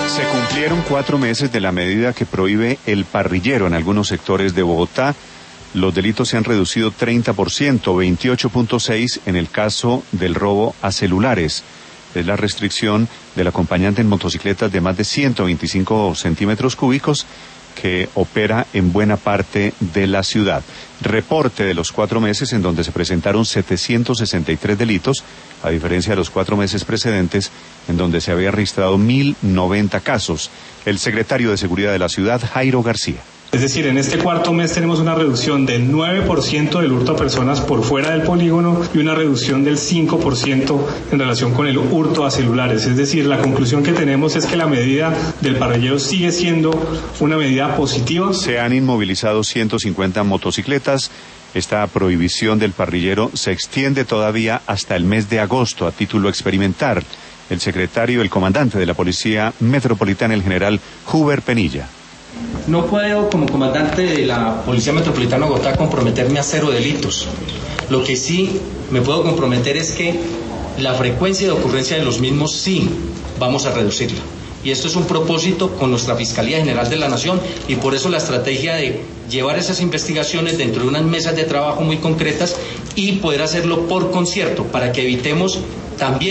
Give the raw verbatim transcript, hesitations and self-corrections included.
Se cumplieron cuatro meses de la medida que prohíbe el parrillero en algunos sectores de Bogotá. Los delitos se han reducido treinta por ciento, veintiocho punto seis en el caso del robo a celulares. Es la restricción del acompañante en motocicletas de más de ciento veinticinco centímetros cúbicos que opera en buena parte de la ciudad. Reporte de los cuatro meses en donde se presentaron setecientos sesenta y tres delitos, a diferencia de los cuatro meses precedentes en donde se había registrado mil noventa casos. El secretario de Seguridad de la ciudad, Jairo García. Es decir, en este cuarto mes tenemos una reducción del nueve por ciento del hurto a personas por fuera del polígono y una reducción del cinco por ciento en relación con el hurto a celulares. Es decir, la conclusión que tenemos es que la medida del parrillero sigue siendo una medida positiva. Se han inmovilizado ciento cincuenta motocicletas. Esta prohibición del parrillero se extiende todavía hasta el mes de agosto a título experimental. El secretario, el comandante de la Policía Metropolitana, el general Huber Penilla. No puedo, como comandante de la Policía Metropolitana de Bogotá, comprometerme a cero delitos. Lo que sí me puedo comprometer es que la frecuencia de ocurrencia de los mismos sí vamos a reducirla. Y esto es un propósito con nuestra Fiscalía General de la Nación, y por eso la estrategia de llevar esas investigaciones dentro de unas mesas de trabajo muy concretas y poder hacerlo por concierto para que evitemos también